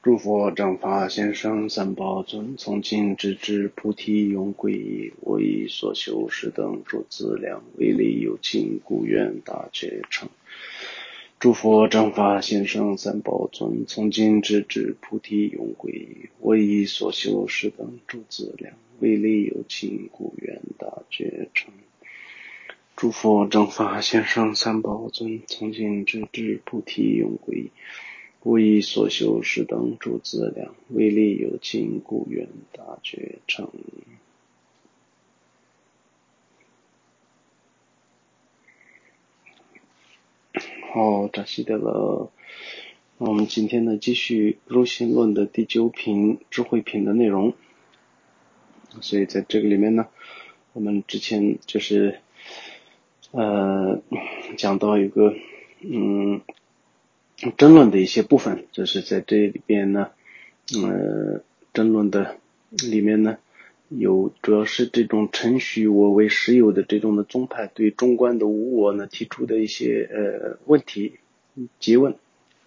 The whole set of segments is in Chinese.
诸佛正法先生三宝尊，从今直至菩提永皈依，我以所修是等诸资粮，为利有情，故愿大觉成。诸佛正法先生三宝尊，从今直至菩提永皈依，我以所修是等诸资粮，为利有情，故愿大觉成。诸佛正法先生三宝尊，从今直至菩提永皈依，我以所修是等诸资粮，为利有情，故愿大觉成。好，扎西德勒。我们今天呢继续入心论的第9品智慧品的内容。所以在这个里面呢，我们之前就是讲到一个争论的一些部分，就是在这里边呢争论的里面呢有主要是这种承许我为实有的这种的宗派对中观的无我呢提出的一些问题诘问，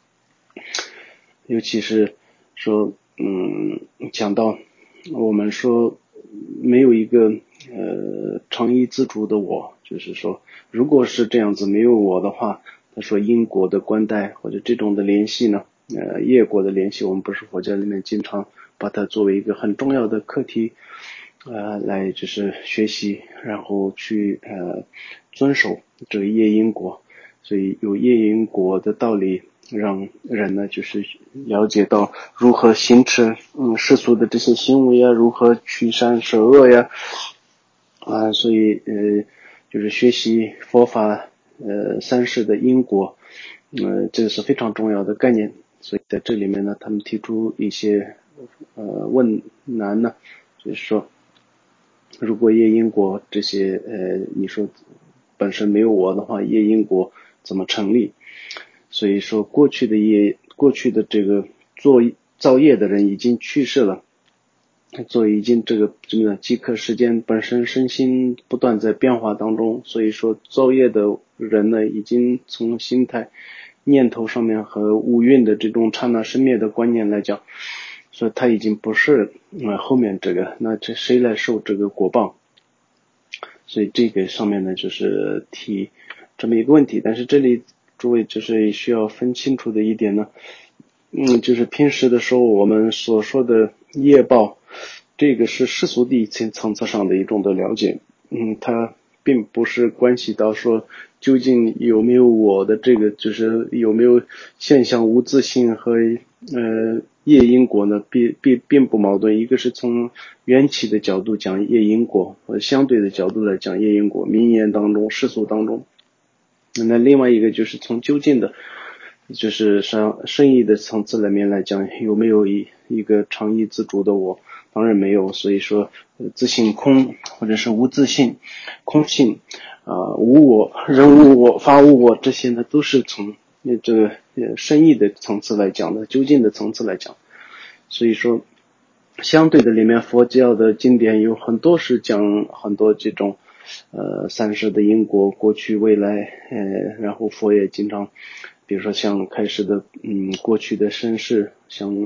尤其是说讲到我们说没有一个常依自主的我，就是说如果是这样子没有我的话，他说因果的观待或者这种的联系呢业果的联系，我们不是佛教里面经常把它作为一个很重要的课题来就是学习，然后去遵守这个业因果。所以有业因果的道理，让人呢就是了解到如何行持世俗的这些行为啊，如何去善舍恶呀所以就是学习佛法三世的因果这个是非常重要的概念。所以在这里面呢，他们提出一些问难呢，就是说如果业因果这些你说本身没有我的话，业因果怎么成立？所以说过去的这个造业的人已经去世了，已经这个饥渴时间本身身心不断在变化当中，所以说造业的人呢已经从心态念头上面和五蕴的这种刹那生灭的观念来讲，所以他已经不是后面这个，那这谁来受这个果报？所以这个上面呢就是提这么一个问题。但是这里诸位就是需要分清楚的一点呢就是平时的时候我们所说的业报，这个是世俗的层次上的一种的了解它并不是关系到说究竟有没有我的这个，就是有没有现象无自性和业因果呢并不矛盾。一个是从缘起的角度讲业因果，和相对的角度来讲业因果，名言当中世俗当中。那另外一个就是从究竟的就是深意的层次里面来讲，有没有一个常依自主的我？当然没有。所以说自性空或者是无自性空性无我人无我法无我，这些呢都是从这个深意的层次来讲的，究竟的层次来讲。所以说相对的里面佛教的经典有很多是讲很多这种三世的因果，过去未来然后佛也经常比如说像开始的过去的身世，像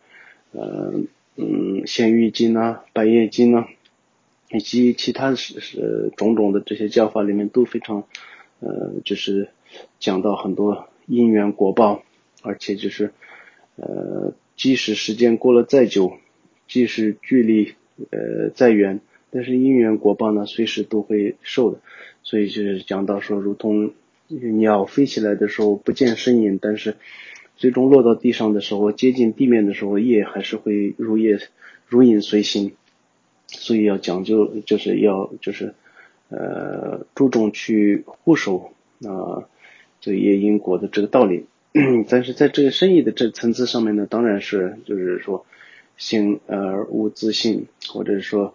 咸鱼经啊百业经啊以及其他种种的这些教法里面都非常就是讲到很多因缘果报，而且就是即使时间过了再久，即使距离再远，但是因缘果报呢随时都会受的。所以就是讲到说如同鸟飞起来的时候不见身影，但是最终落到地上的时候，接近地面的时候，业还是会如影随形。所以要讲究，就是要注重去护守这业因果的这个道理。但是在这个深意的这层次上面呢，当然是就是说性而无自性，或者说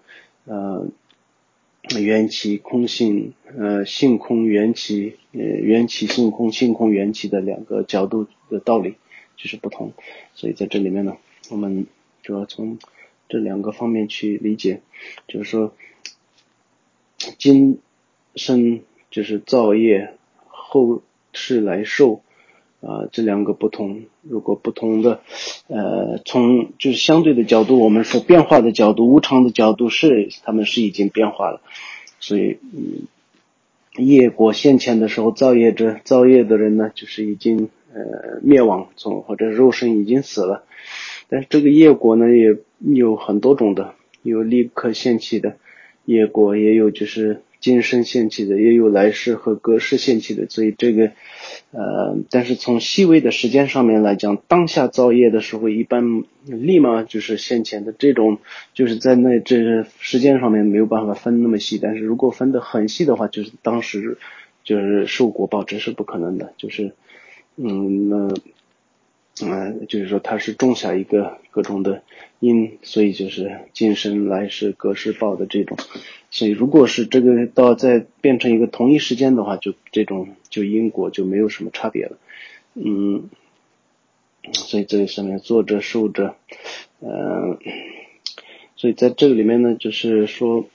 缘起空性性空缘起缘起性空，性空缘起的两个角度的道理就是不同。所以在这里面呢，我们主要从这两个方面去理解，就是说今生就是造业，后世来受这两个不同，如果不同的从就是相对的角度，我们说变化的角度，无常的角度他们是已经变化了，所以业果现前的时候，造业的人呢，就是已经灭亡，或者肉身已经死了。但是这个业果呢，也有很多种的，有立刻现起的业果，也有就是今生现起的，也有来世和隔世现起的。所以这个但是从细微的时间上面来讲，当下造业的时候，一般立马就是现前的这种，就是在这时间上面没有办法分那么细。但是如果分得很细的话，就是当时就是受果报，这是不可能的。就是就是说它是种下一个各种的因，所以就是今生来世隔世报的这种。所以如果是这个再变成一个同一时间的话，就这种就因果就没有什么差别了。所以这上面作者受者所以在这个里面呢，就是说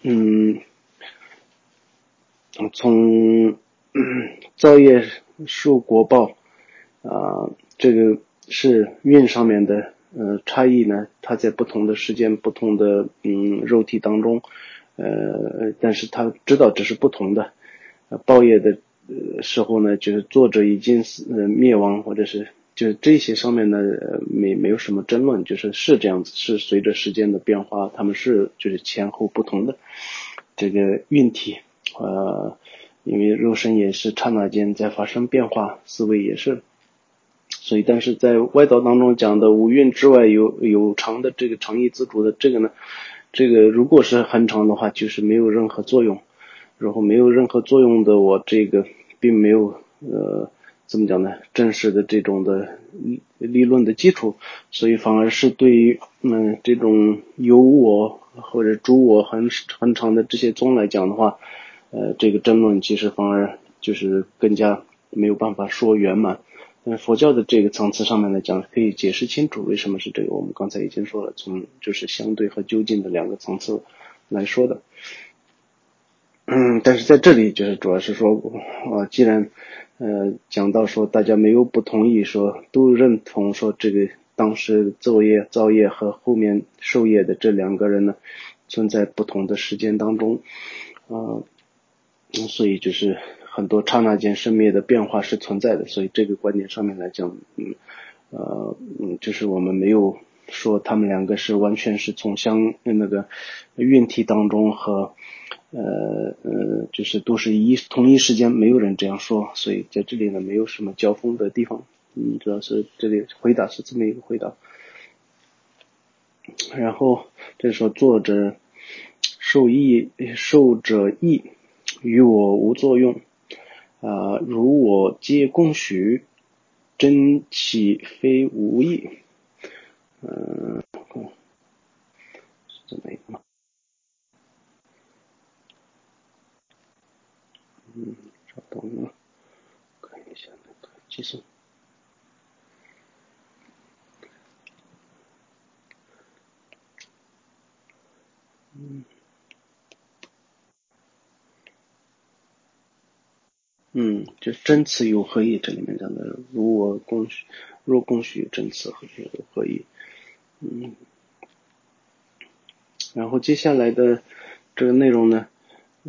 从造业受果报这个是运上面的差异呢，它在不同的时间不同的肉体当中但是他知道这是不同的报业的时候呢，就是作者已经灭亡，或者是就是这些上面呢没有什么争论，就是这样子，是随着时间的变化，他们是就是前后不同的这个运体因为肉身也是刹那间在发生变化，思维也是，所以但是在外道当中讲的五蕴之外有常的这个常意自主的这个呢，这个如果是很长的话，就是没有任何作用，然后没有任何作用的，我这个并没有怎么讲呢，正式的这种的理论的基础，所以反而是对于这种有我或者诸我很长的这些宗来讲的话，这个争论其实反而就是更加没有办法说圆满。但是佛教的这个层次上面来讲，可以解释清楚为什么是这个。我们刚才已经说了，从就是相对和究竟的两个层次来说的。但是在这里就是主要是说既然讲到说大家没有不同意，说都认同说这个当时造业和后面受业的这两个人呢存在不同的时间当中所以就是很多刹那间生灭的变化是存在的，所以这个观点上面来讲就是我们没有说他们两个是完全是从那个运体当中和就是都是同一时间，没有人这样说，所以在这里呢没有什么交锋的地方。主要是这里回答是这么一个回答。然后这说作者受者益，与我无作用如我皆供许，真岂非无益？是这么一个稍等啊，看一下那个计算。就真词有何意？这里面讲的若供许真词有何意？然后接下来的这个内容呢，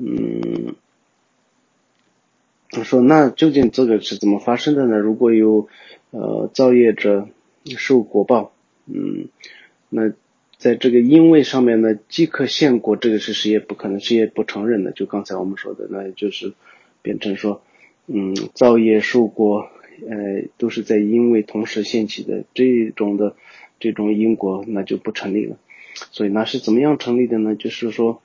说那究竟这个是怎么发生的呢？如果有造业者受果报，那在这个因位上面呢，即可现果这个事实也不可能，是也不承认的。就刚才我们说的，那也就是变成说，造业受果，都是在因位同时现起的这种因果，那就不成立了。所以那是怎么样成立的呢？就是说，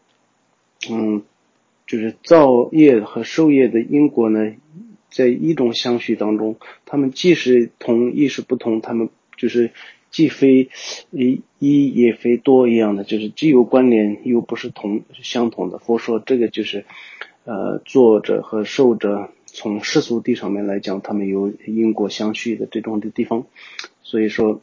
就是造业和受业的因果呢，在一种相续当中，他们既是同亦是不同，他们就是既非一也非多一样的，就是既有关联又不是相同的。佛说这个就是作者和受者从世俗谛上面来讲，他们有因果相续的这种的地方。所以说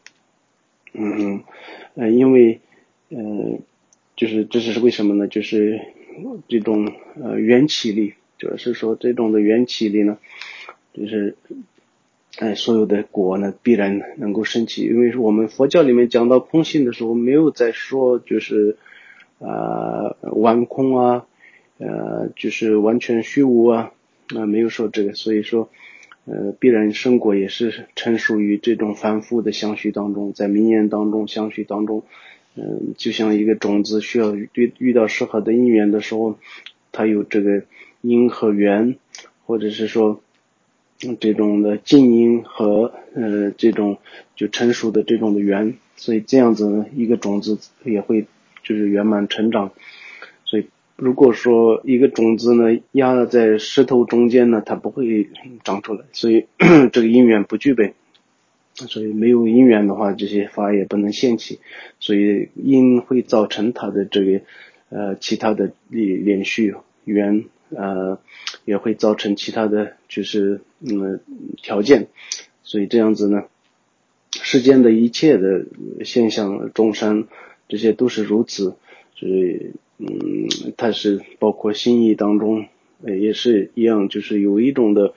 因为就是这是为什么呢？就是这种缘起力，主要是说这种的缘起力呢，就是所有的果呢必然能够升起。因为我们佛教里面讲到空性的时候，没有在说就是完空啊，就是完全虚无啊，没有说这个。所以说必然生果也是成熟于这种反复的相续当中，在名言当中相续当中，就像一个种子需要遇到适合的因缘的时候，它有这个因和缘，或者是说这种的静因和这种就成熟的这种的缘，所以这样子呢，一个种子也会就是圆满成长。所以如果说一个种子呢压在石头中间呢，它不会长出来，所以这个因缘不具备。所以没有因缘的话，这些法也不能现起，所以因会造成它的这个其他的连续缘，也会造成其他的就是条件。所以这样子呢，世间的一切的现象众生这些都是如此。所以它是包括心意当中也是一样，就是有一种的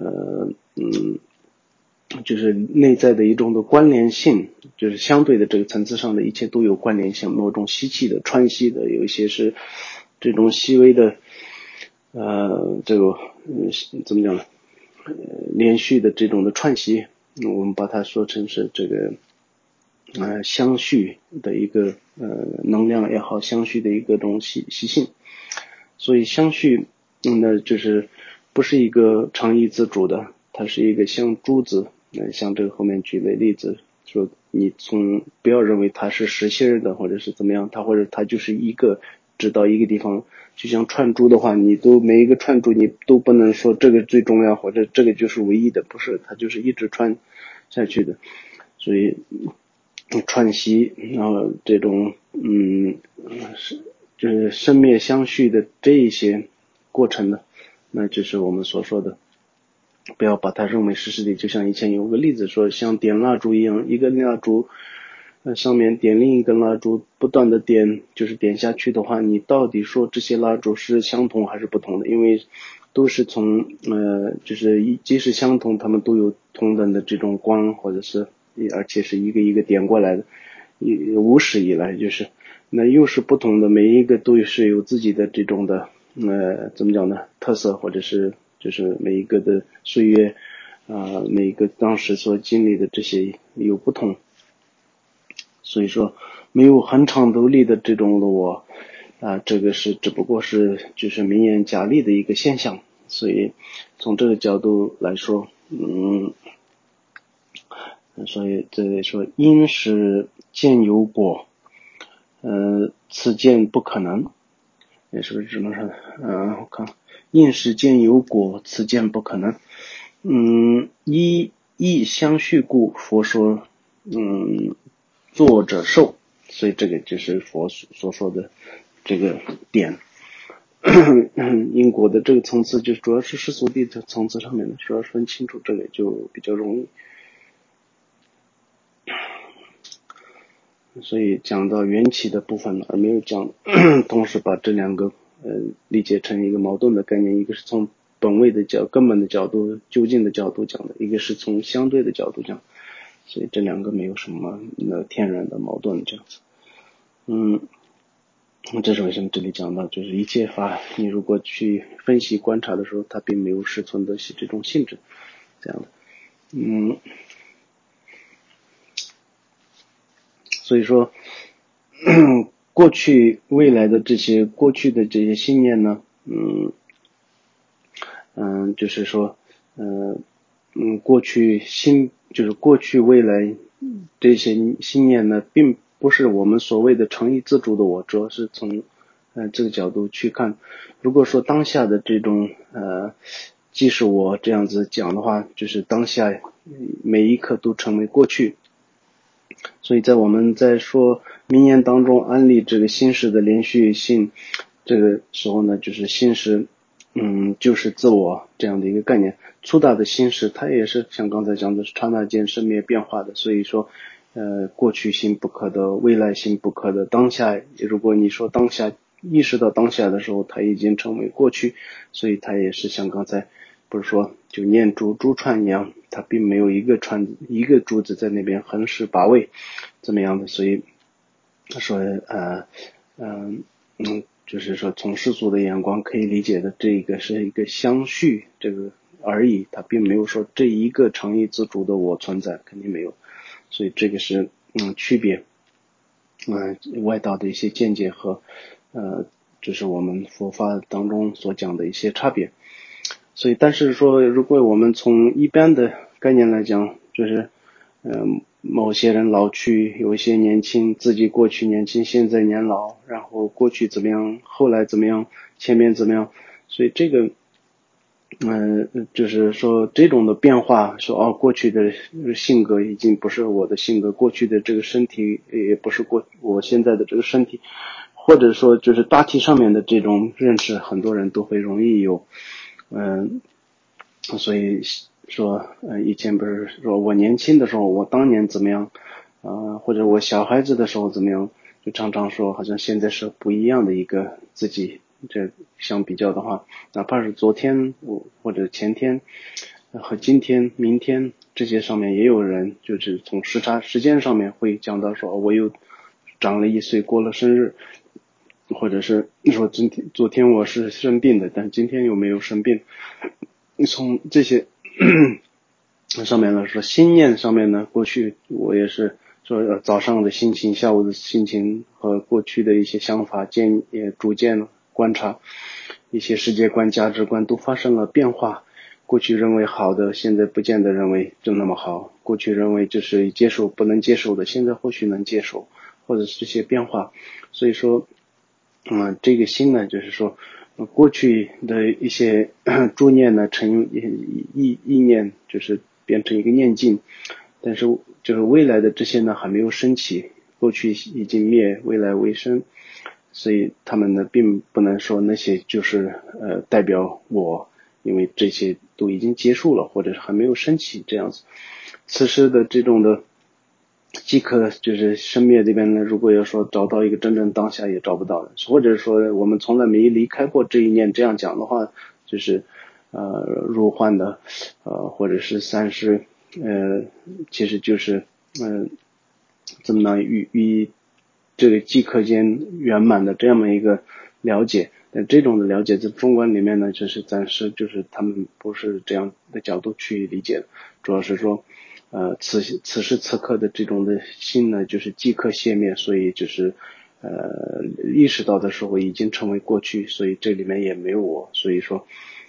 就是内在的一种的关联性，就是相对的这个层次上的一切都有关联性，某种吸气的串吸的，有一些是这种细微的这个怎么讲呢，连续的这种的串吸，我们把它说成是这个相续的一个能量也好，相续的一个种习性。所以相续那就是不是一个常意自主的，它是一个像珠子，像这个后面举的例子说，你不要认为它是实心的或者是怎么样，或者它就是一个指到一个地方。就像串珠的话，你都每一个串珠你都不能说这个最重要或者这个就是唯一的，不是，它就是一直串下去的。所以串习，然后这种就是生灭相续的这一些过程呢，那就是我们所说的，不要把它认为是实体。就像以前有个例子说，像点蜡烛一样，一根蜡烛上面点另一根蜡烛，不断的点，就是点下去的话，你到底说这些蜡烛是相同还是不同的？因为都是从就是即使相同，它们都有同等的这种光，或者是而且是一个一个点过来的，无始以来就是那又是不同的，每一个都是有自己的这种的怎么讲呢，特色，或者是就是每一个的岁月每一个当时所经历的这些有不同。所以说没有恒常独立的这种的我这个是只不过是就是名言假立的一个现象。所以从这个角度来说所以这里说因是见有果此见不可能，也是不是只能说我看因是见有果此见不可能。一相续故佛说作者受，所以这个就是佛所说的这个点。因果的这个层次就主要是世俗谛的层次上面的，主要分清楚这个就比较容易。所以讲到缘起的部分而没有讲同时把这两个理解成一个矛盾的概念，一个是从本位的根本的角度究竟的角度讲的，一个是从相对的角度讲，所以这两个没有什么天然的矛盾这样子。这是为什么这里讲到就是一切法你如果去分析观察的时候，它并没有实存的这种性质这样的。所以说过去未来的这些过去的这些信念呢就是说过去就是过去未来这些信念呢并不是我们所谓的诚意自主的我，主要是从这个角度去看。如果说当下的这种即使我这样子讲的话，就是当下每一刻都成为过去。所以在我们在说名言当中安利这个心识的连续性这个时候呢，就是心识就是自我这样的一个概念。粗大的心识它也是像刚才讲的是刹那间生灭变化的，所以说过去性不可得，未来性不可得，当下如果你说当下意识到当下的时候，它已经成为过去，所以它也是像刚才不是说就念珠串一样，它并没有一个珠子在那边横矢拔位这么样的，所以说就是说从世俗的眼光可以理解的，这个是一个相续这个而已，它并没有说这一个常义自主的我存在，肯定没有，所以这个是区别外道的一些见解和就是我们佛法当中所讲的一些差别。所以但是说如果我们从一般的概念来讲，就是某些人老去，有一些年轻，自己过去年轻，现在年老，然后过去怎么样，后来怎么样，前面怎么样，所以这个就是说这种的变化，说过去的性格已经不是我的性格，过去的这个身体也不是我现在的这个身体，或者说就是大体上面的这种认识，很多人都会容易有所以说以前不是说我年轻的时候我当年怎么样或者我小孩子的时候怎么样，就常常说好像现在是不一样的一个自己，这相比较的话，哪怕是昨天或者前天和今天明天这些上面也有人就是从时间上面会讲到说我又长了1岁过了生日，或者是说昨天我是生病的，但今天又没有生病，从这些上面来说，心念上面呢，过去我也是说早上的心情，下午的心情和过去的一些想法也逐渐观察，一些世界观价值观都发生了变化，过去认为好的现在不见得认为就那么好，过去认为就是接受不能接受的现在或许能接受，或者是这些变化。所以说这个心呢，就是说过去的一些诸念呢成意念，就是变成一个念境，但是就是未来的这些呢还没有升起，过去已经灭，未来未生，所以他们呢并不能说那些就是代表我，因为这些都已经结束了，或者是还没有升起这样子。此时的这种的即刻就是生灭这边呢，如果要说找到一个真正当下也找不到的，或者说我们从来没离开过这一念，这样讲的话，就是入幻的或者是三世其实就是怎么呢与这个即刻间圆满的这么一个了解。但这种的了解在中观里面呢，就是暂时就是他们不是这样的角度去理解的，主要是说此时此刻的这种的心呢，就是即刻熄灭，所以就是意识到的时候已经成为过去，所以这里面也没有我，所以说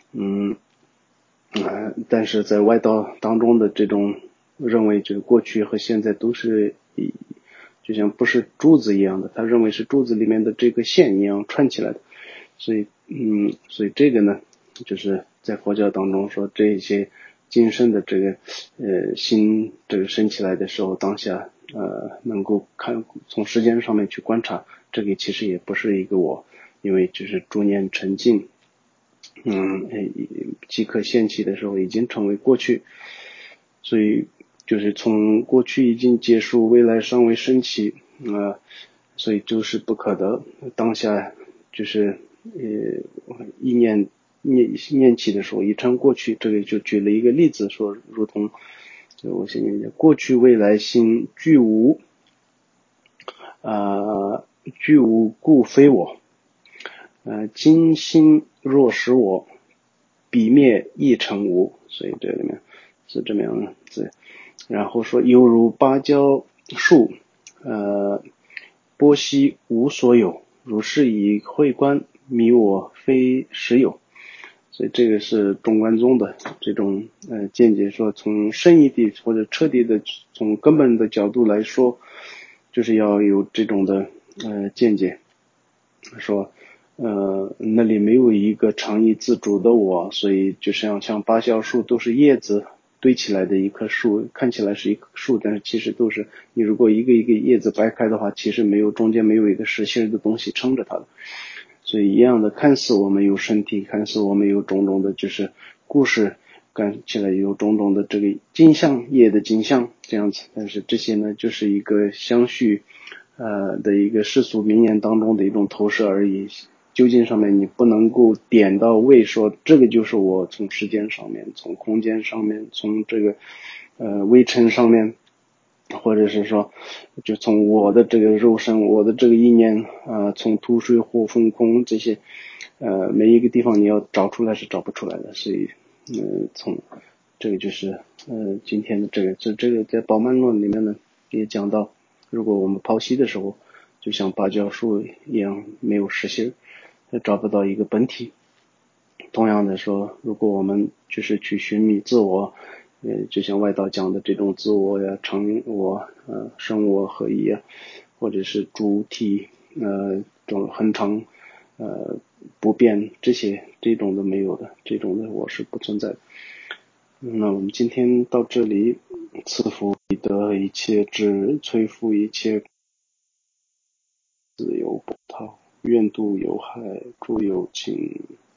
但是在外道当中的这种认为，就是过去和现在都是就像不是珠子一样的，他认为是珠子里面的这个线一样串起来的，所以这个呢，就是在佛教当中说这些今生的这个心这个升起来的时候，当下能够从时间上面去观察，这个其实也不是一个我，因为就是逐念沉静，即刻现起的时候已经成为过去，所以就是从过去已经结束，未来尚未升起所以就是不可得，当下就是意念起的时候已成过去。这里就举了一个例子说，如同就我先念一下，过去未来心俱无俱无故非我，今心若实我，彼灭亦成无，所以这里面是这么样的字。然后说犹如芭蕉树波兮无所有，如是以慧观迷我非实有。所以这个是中观宗的这种见解，说从深一地或者彻底的从根本的角度来说，就是要有这种的见解，说那里没有一个常义自主的我，所以就像芭蕉树都是叶子堆起来的一棵树，看起来是一棵树，但是其实都是你如果一个一个叶子掰开的话，其实中间没有一个实心的东西撑着它的。所以一样的，看似我们有身体，看似我们有种种的就是故事，看起来有种种的这个景象，业的景象这样子，但是这些呢就是一个相续的一个世俗名言当中的一种投射而已， 究竟上面你不能够点到位说这个就是我从时间上面，从空间上面，从这个微尘上面，或者是说就从我的这个肉身，我的这个意念从土水火风空这些每一个地方你要找出来是找不出来的。所以从这个就是今天的这个在宝鬘论里面呢也讲到，如果我们剖析的时候就像芭蕉树一样没有实心，找不到一个本体。同样的说，如果我们就是去寻觅自我，就像外道讲的这种自我呀、成我、生我合一啊，或者是主体这种恒常不变，这种都没有的，这种的我是不存在的。那我们今天到这里，赐福彼得一切智，摧伏一切自由波涛，愿度有害，诸有情。